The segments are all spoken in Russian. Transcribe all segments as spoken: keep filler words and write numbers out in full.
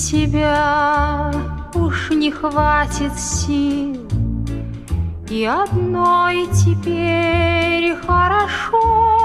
тебя уж не хватит сил, и одной теперь хорошо.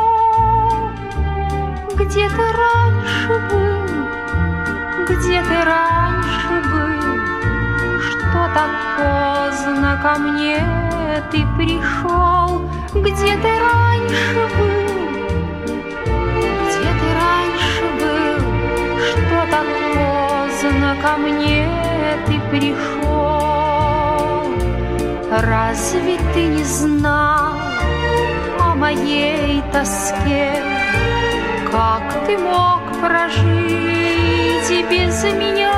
Где ты раньше был, где ты раньше был, что так поздно ко мне ты пришел? Где ты раньше был, где ты раньше был, что так поздно ко мне ты пришел? Разве ты не знал о моей тоске? Как ты мог прожить и без меня?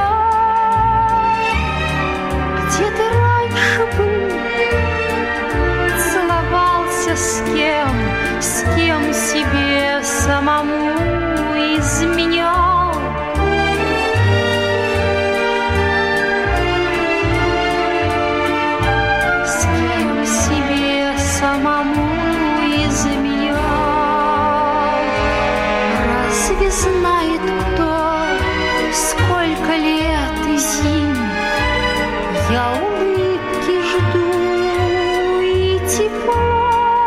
Где ты раньше был? Целовался с кем, с кем себе самому изменял? С кем себе самому изменял? Разве знает кто, сколько лет и зим я улыбки жду и тепла?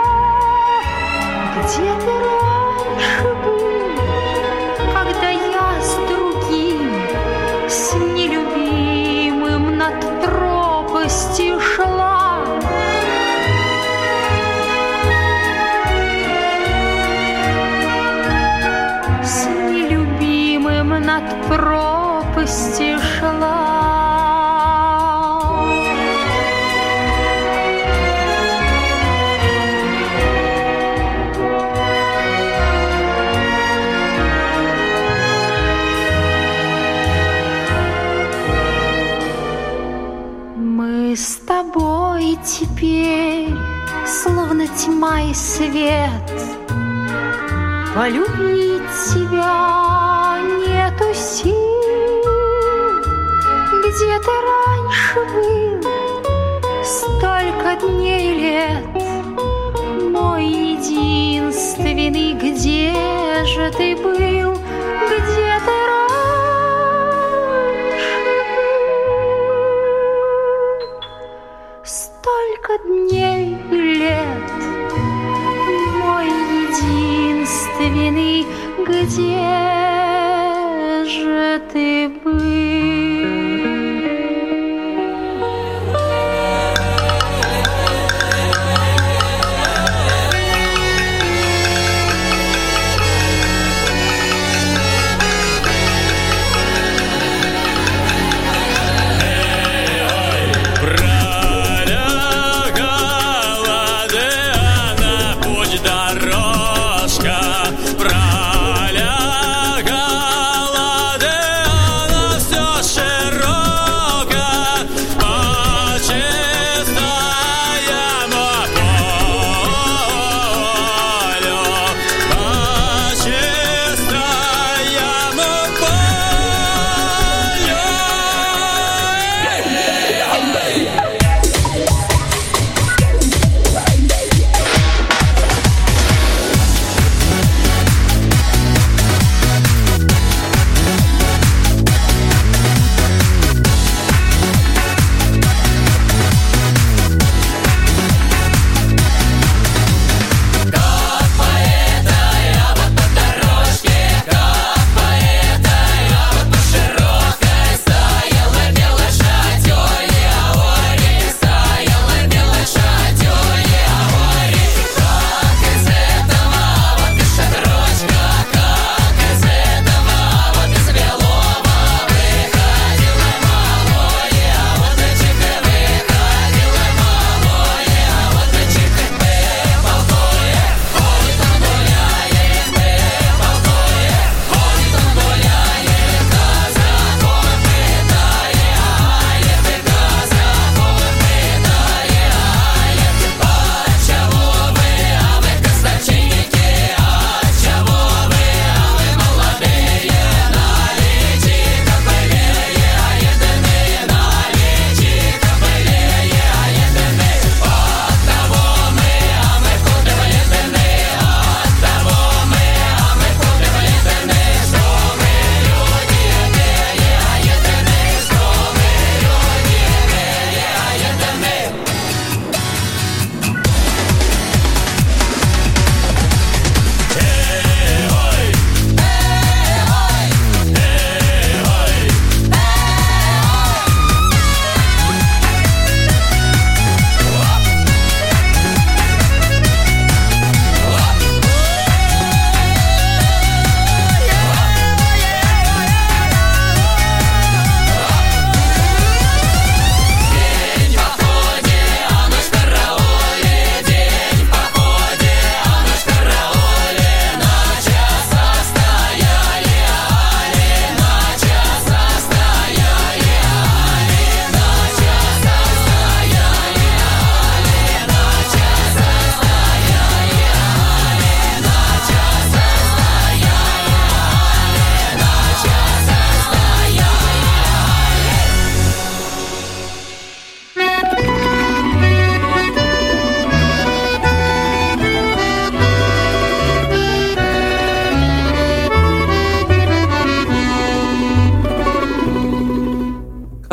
Где ты раньше был, когда я с другим, с нелюбимым над пропастью шла? С нелюбимым над пропастью шла. Мы с тобой теперь словно тьма и свет. Полюбить тебя нету сил. Где ты раньше был, столько дней и лет, мой единственный, где же ты был? Где ты раньше был? Столько дней и лет, мой единственный, где же ты был?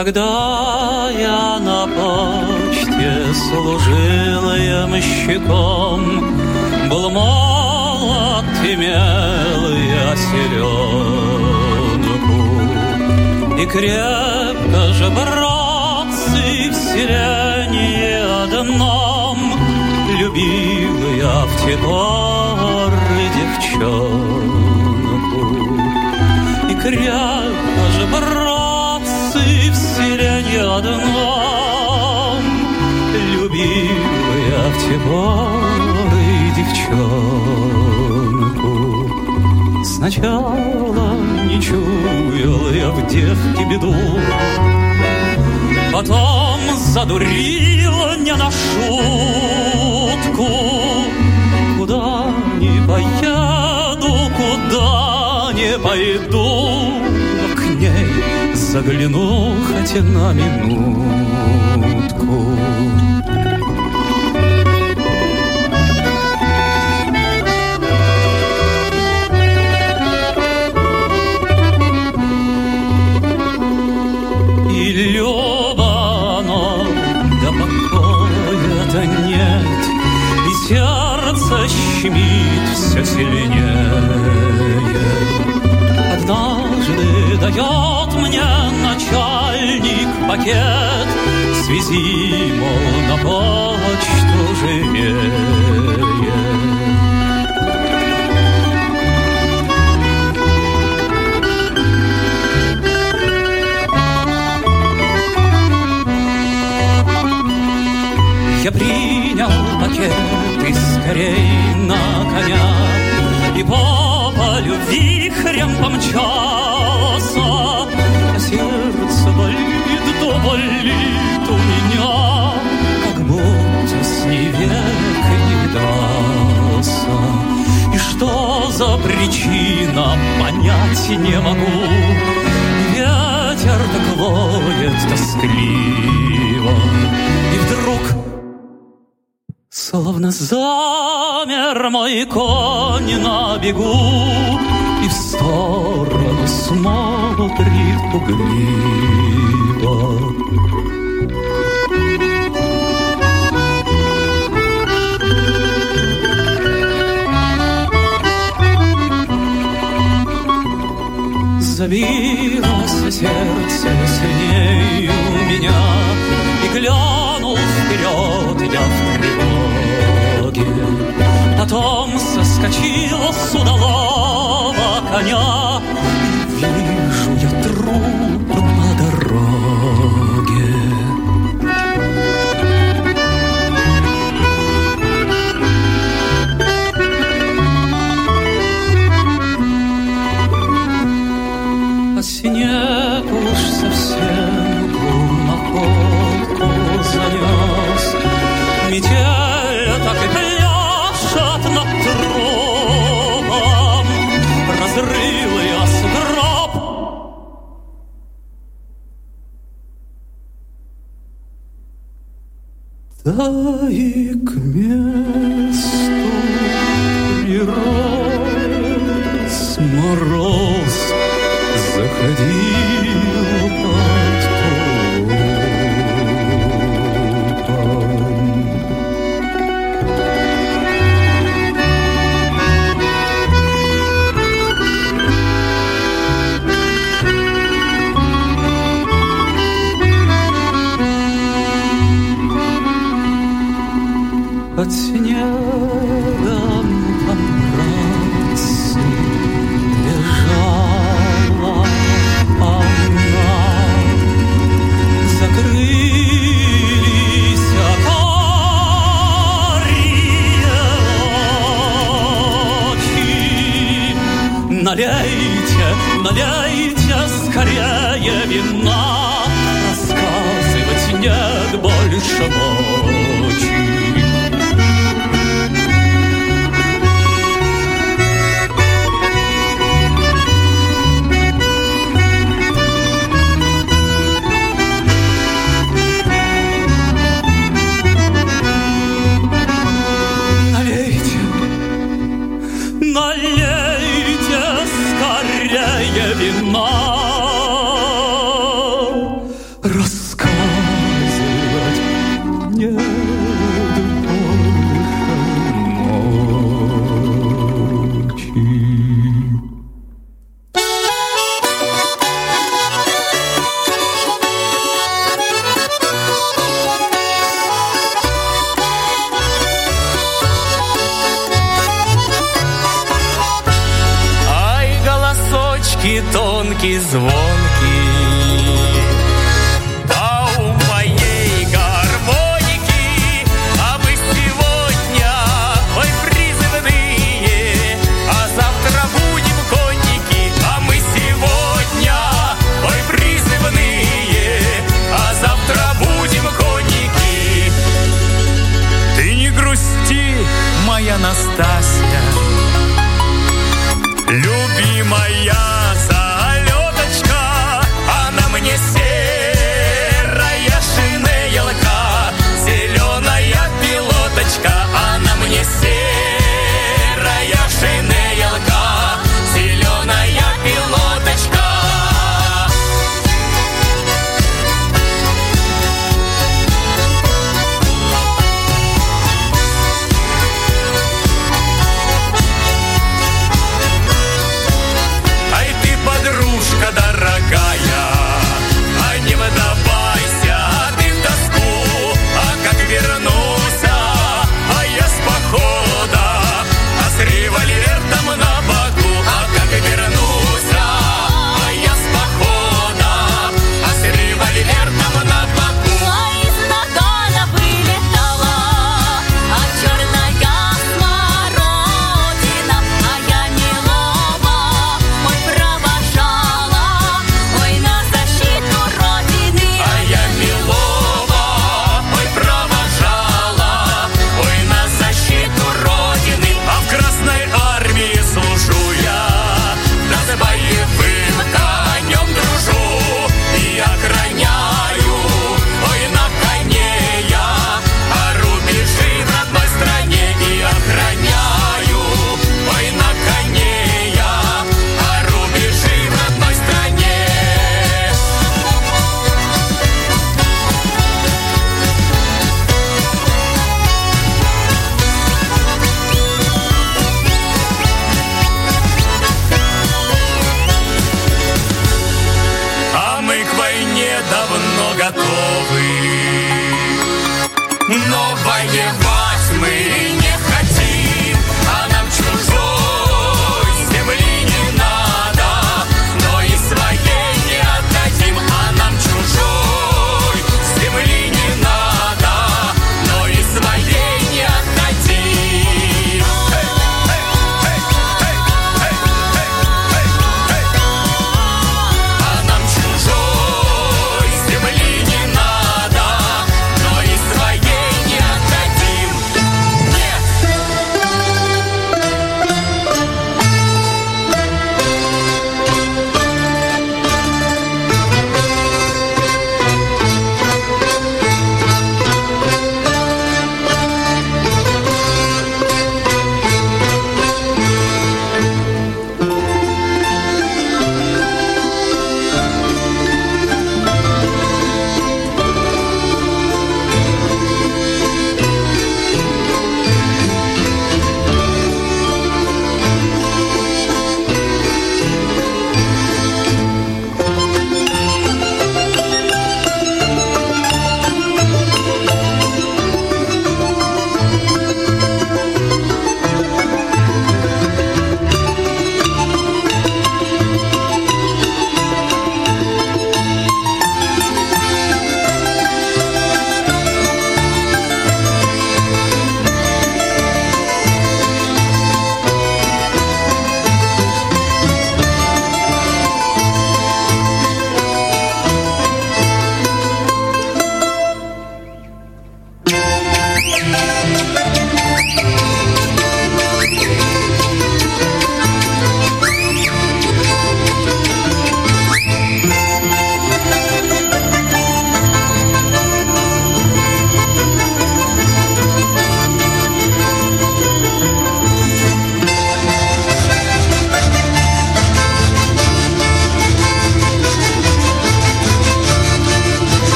Когда я на почте служил ямщиком, был молод, имел я селенку, и крепко же, братцы, в селении одном любил я в те поры девчонку. И крепко же, братцы, в селении одном любил я в те поры девчонку. Сначала не чуял я в девке беду, потом задурил не на шутку. Куда не поеду, куда не пойду, к ней загляну хотя на минутку. И любовно, да покоя-то нет, и сердце щемит все сильнее. Однажды дает мне начальник пакет, свези, мол, на почту живее. Я принял пакет и скорей на коня, и по полю вихрем помчался, а сердце болит, да болит у меня, как будто с ней век не видался. И что за причина, понять не могу, ветер так воет тоскливо, и вдруг словно замер мой конь на бегу и в сторону смотрит пугливо. Забилось сердце сильней у меня, и глянул вперед я в тревоге. Потом соскочил с удалого коня, и вижу я труп на дороге. А снег уж совсем находку занес, метель так и пляшет над трупом, разрыл я сугроб. Да и к месту прирос мороз, заходил под трупом. Под снегом помраться лежала она, закрылись карие очи. Налейте, налейте скорее вина, рассказывать нет больше мочи. кончики звонкие. А у моей гармоники, а мы сегодня, ой, призывные, а завтра будем конники, а мы сегодня, ой, призывные, а завтра будем конники. Ты не грусти, моя Настасья, любимая залеточка,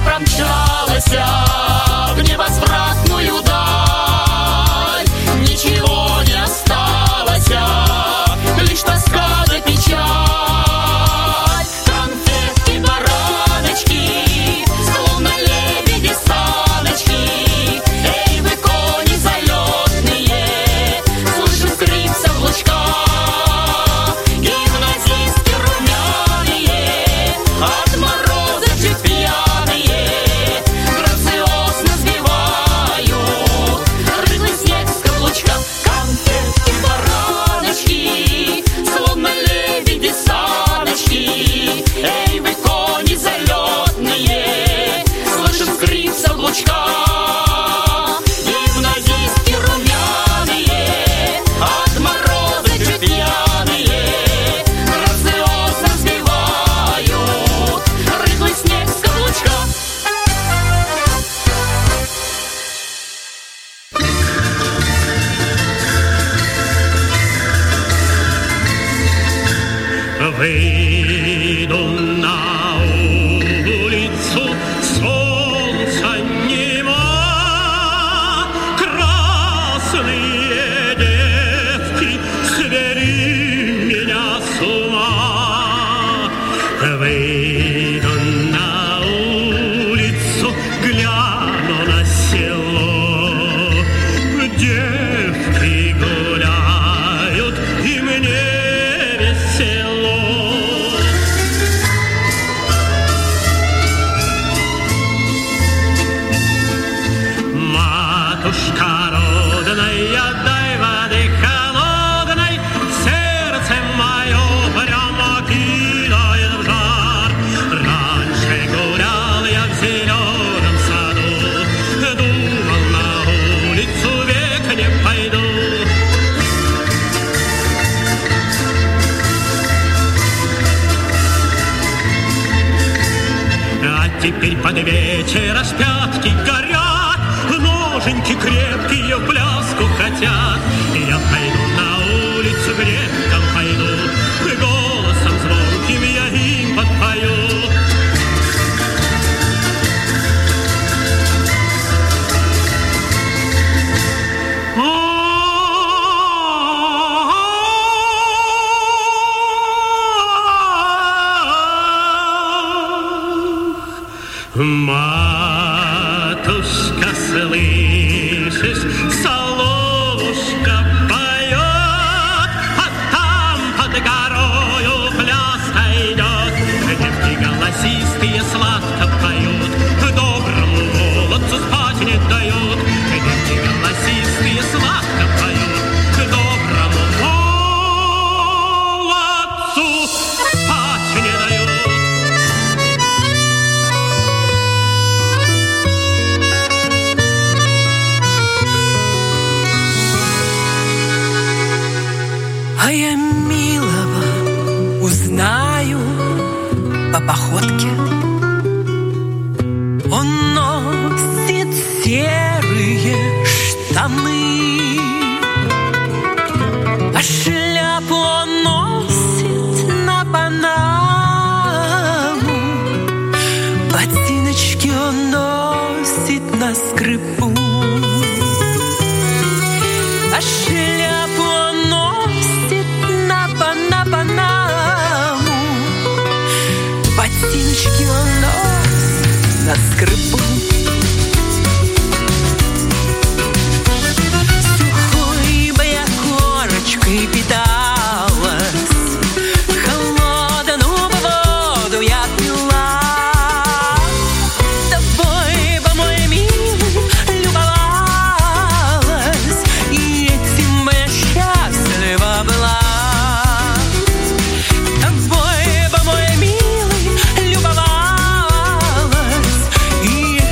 промчалась в невозвратную даль. Ничего не осталось, лишь тоска да печаль. Конфетки, бараночки, словно лебеди саночки. Эй, вы кони залетные, слышим скрип облучка. Гимназистки румяные, от мороза чуть пьяные, грациозно сбивают рыхлый снег с каблучка. Конфетки, бараночки, словно лебеди саночки. Эй, вы кони залетные, слышим скрип с облучка. Гимназистки румяные, от мороза чуть пьяные, грациозно сбивают рыхлый снег с каблучка. Выйду на улицу, солнца нема, красные девки свели меня с ума. Выйду на улицу, гляну на село, девки гуляют, и мне весело. Матушка родная, дай воды холодной, сердце мое прямо кидает в жар. Раньше гулял я в зеленом саду, думал, на улицу век не пойду. А теперь под вечер аж пятки горят, ноженьки крепкие в пляску хотят. Я пойду на улицу, греком пойду, голосом звонким я им подпою. Матушка, слышишь, соловушка поет, а там под горою пляска идет. Девки голосистые сладко поют, доброму молодцу спать не дают. Девки голосистые сладко поют, доброму молодцу спать не дают. А я милого узнаю по походке. Он носит серые штаны, а шляпу он носит на панаму, ботиночки он носит на скрипу, а шляпу он носит на пана панаму, ботиночки он носит на скрипу. Сухой бы я корочкой питалась, холодную воду я пила. Тобой бы, мой милый, любовалась, и этим бы я счастлива была. Тобой бы, мой милый, любовалась, и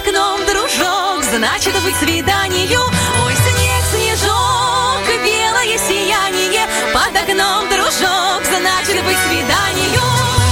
окном дружок, значит быть свиданию. Ой, снег, снежок, белое сияние, под окном дружок, значит быть свиданию.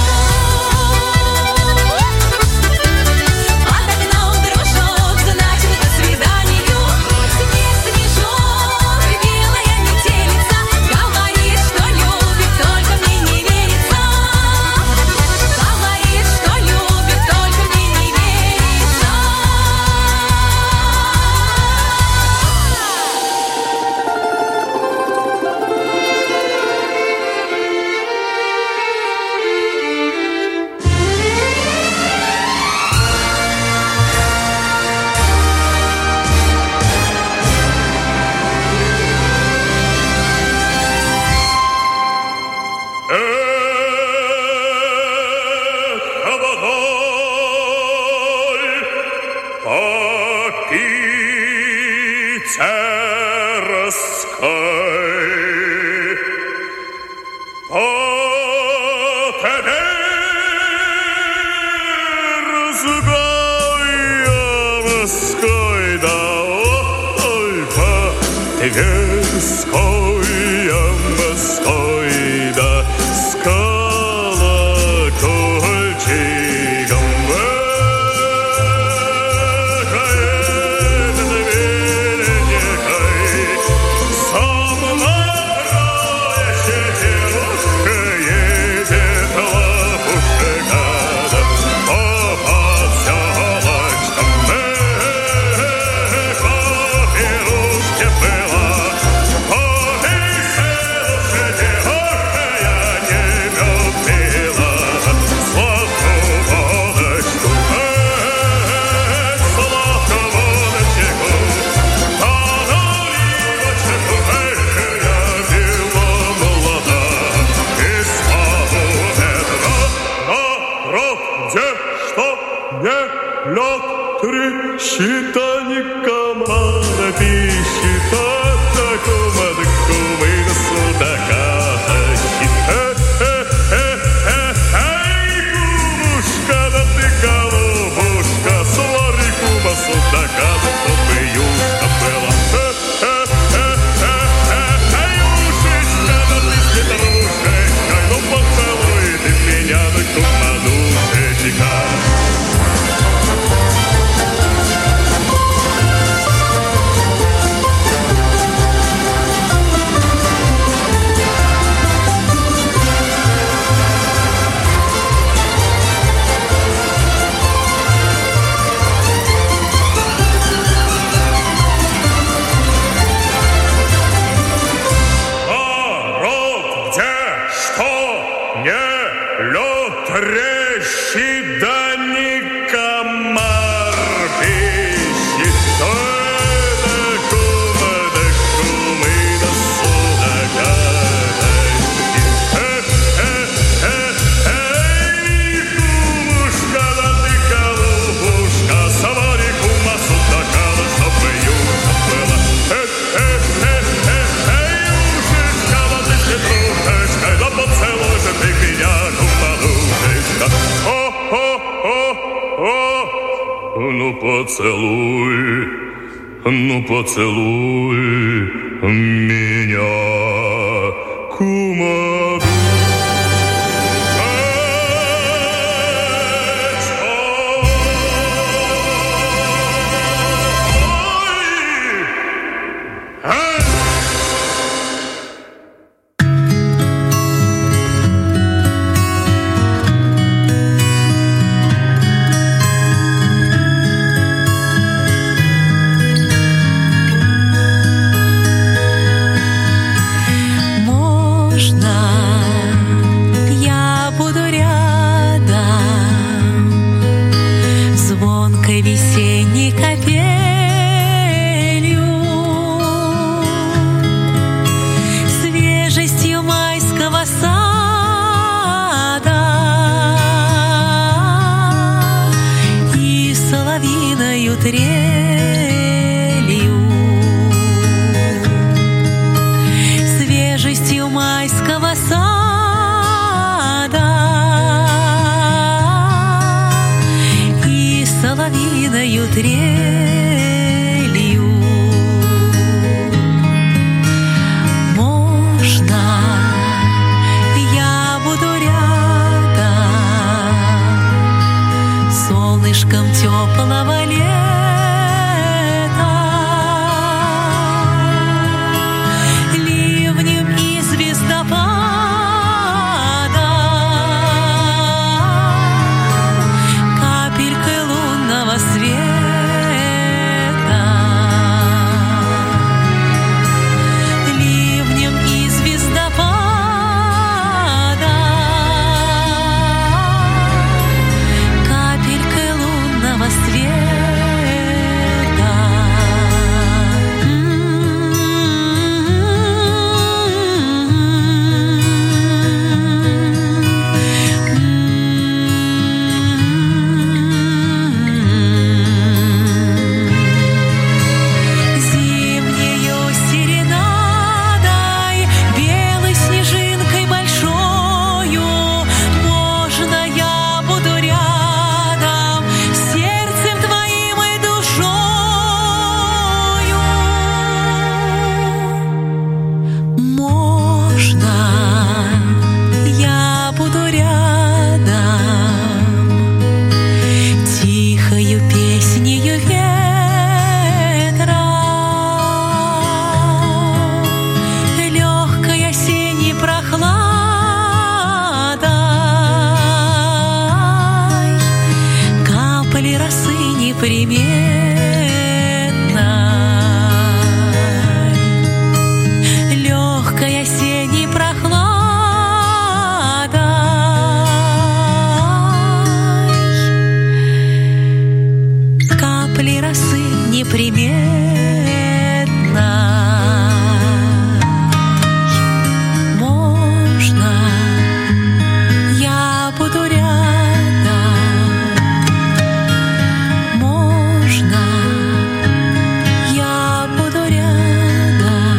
Поцелуй, ну поцелуй меня, кумаду. Можно тихою трелью. Можно я буду рядом солнышком теплого лета, ливнем и звездопадом, капелькой лунного света, ливнем и звездопадом, капелькой лунного света. Зимнею серенадой, белой снежинкой большою, можно я буду рядом сердцем твоим и душою. Можно я буду рядом тихою песнею ветра, легкой осенней прохладой, капли росы неприметной, легкой осенней прохладой, капли росы неприметной. Можно я буду рядом, можно я буду рядом.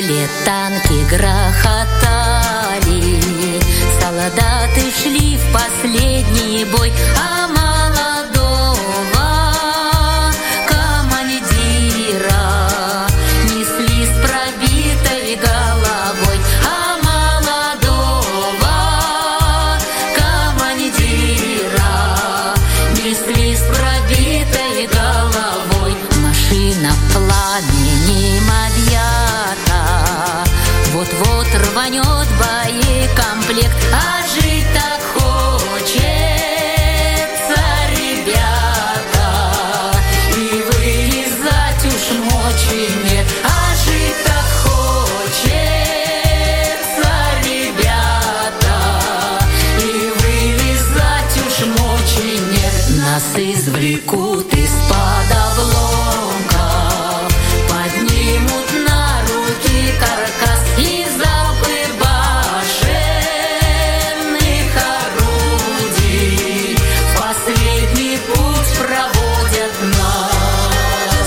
поле танки грохотали, солдаты шли в последний бой, а молодого командира несли с пробитой головой, а молодого командира несли с пробитой головой. Машина пламенем объята, вот-вот рванет боекомплект, а жить так хочется, ребята, и вылезать уж мочи нет, а жить так хочется, ребята, и вылезать уж мочи нет. Нас извлекут из-под обломков, поднимут на руки каркас и залпы башенных орудий в последний путь проводят нас.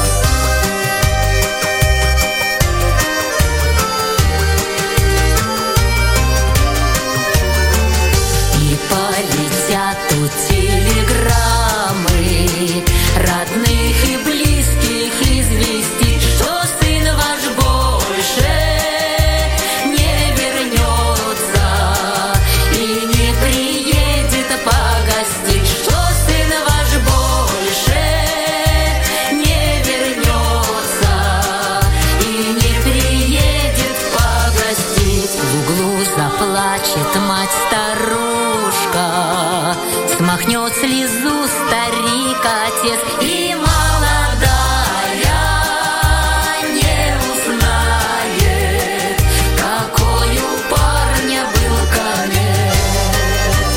И полетят тут телеграммы родных и близких известить, что сын ваш больше не вернется и не приедет погостить, что сын ваш больше не вернется и не приедет погостить. В углу заплачет мать-старушка, смахнет слезу старик-отец, и молодая не узнает, какой у парня был конец.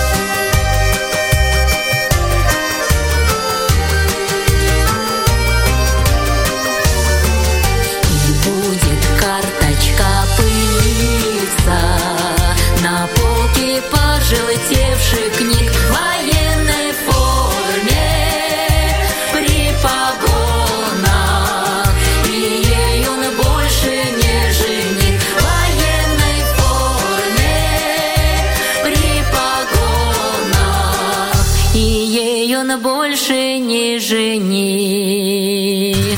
И будет карточка пылиться на полке пожелтевших книг, в военной форме при погонах, и ей он больше не жених. В военной форме при погонах, и ей он больше не жених.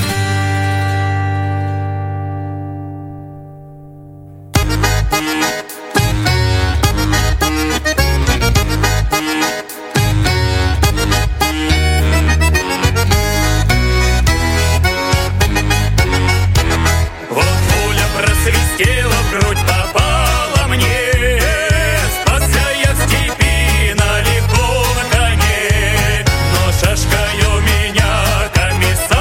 Вот пуля просвистела, в грудь попала мне. Спасся я в степи на лихом коне, но шашкой у меня комиссар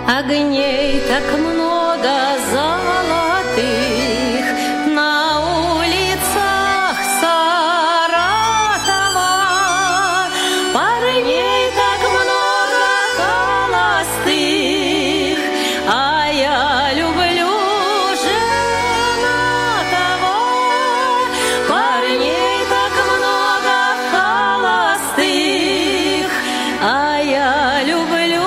Огней так много золотых на улицах Саратова, парней так много холостых, а я люблю женатого. Парней так много холостых, а я люблю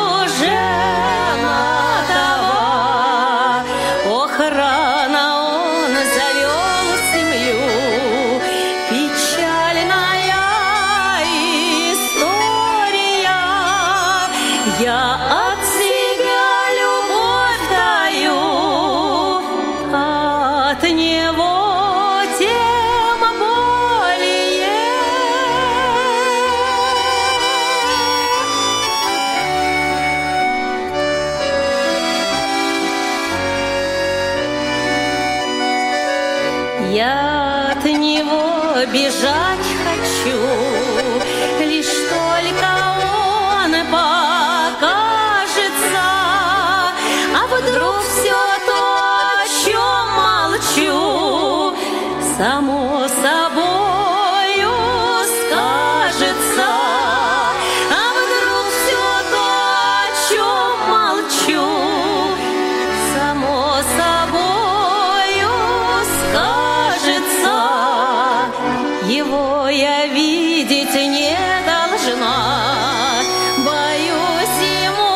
Я от него бежать хочу, лишь только он покажется. А вдруг все то, о чем молчу, само собою скажется. А вдруг все то, о чем молчу, само собою скажется. Его я видеть не должна, боюсь ему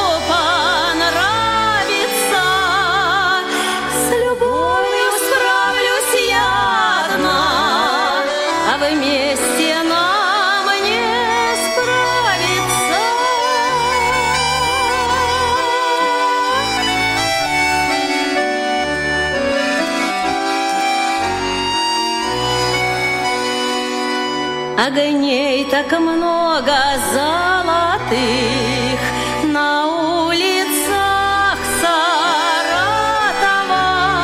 понравится. С любовью справлюсь я одна, а вместе нам не справиться. Огней так много золотых на улицах Саратова,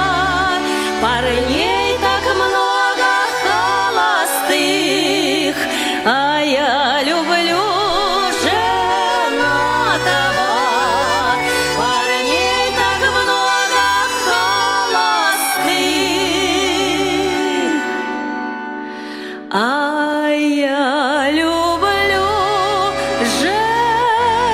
парней так много холостых, а я люблю женатого. Парней так много холостых, а я люблю женатого.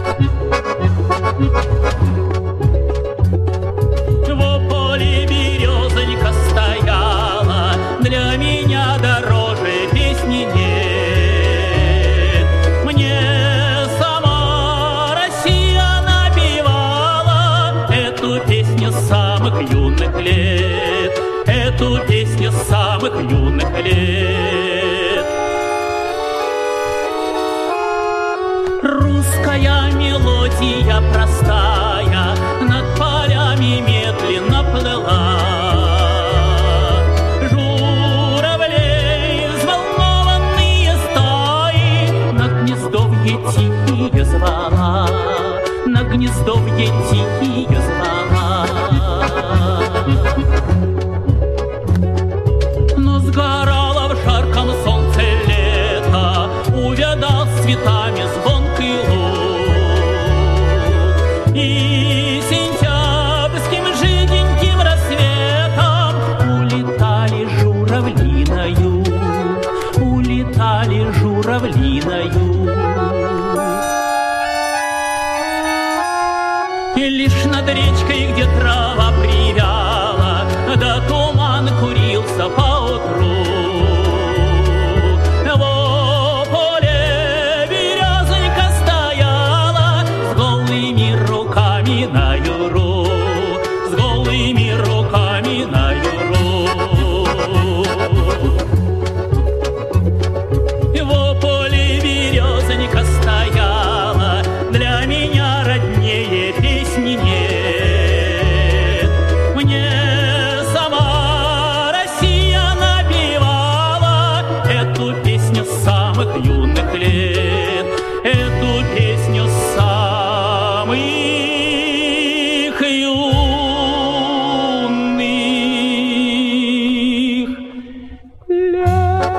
Эту песню с самых юных лет. Русская мелодия простая над полями медленно плыла. Журавлей взволнованные стаи на гнездовье тихие звала, на гнездовье тихие звала. Но сгорало в жарком солнце лето, увядал с цветами звонкий луг. И сентябрьским жиденьким рассветом улетали журавли на юг, улетали журавли на юг. И лишь над речкой, где трава привяла, да туман курился поутру, во поле березонька стояла с голыми руками на юру, с голыми руками на юру. Во поле березонька стояла, для меня роднее песни нет. Мне сама Россия напевала эту песню с самых юных лет, эту песню с самых юных лет.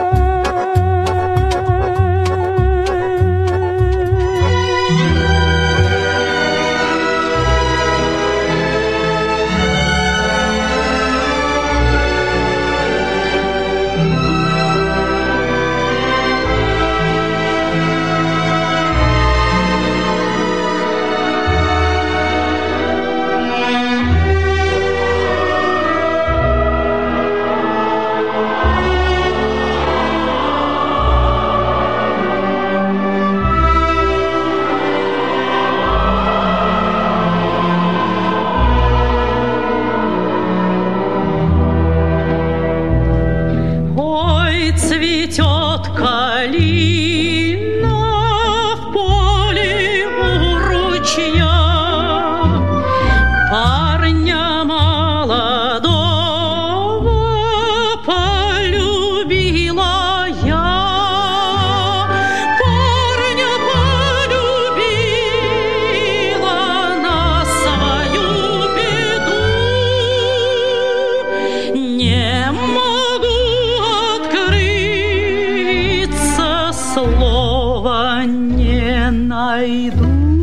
Ой, цветет калина в поле у ручья, парня молодого полюбила я, парня полюбила на свою беду. Не могу открыться, слова не найду.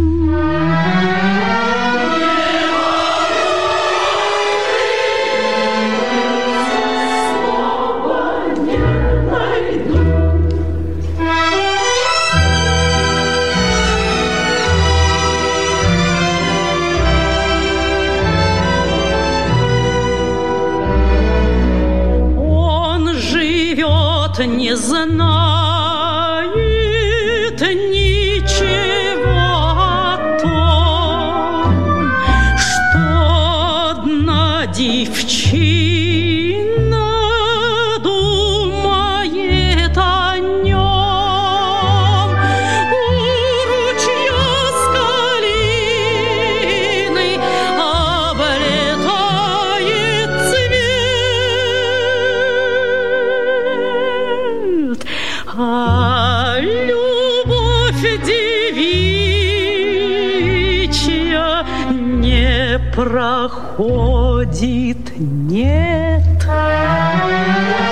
Он живет, не знает ничего о том, что одна девчина думает о нем. У ручья с калиной облетает цвет, а любовь девичья не проходит, нет.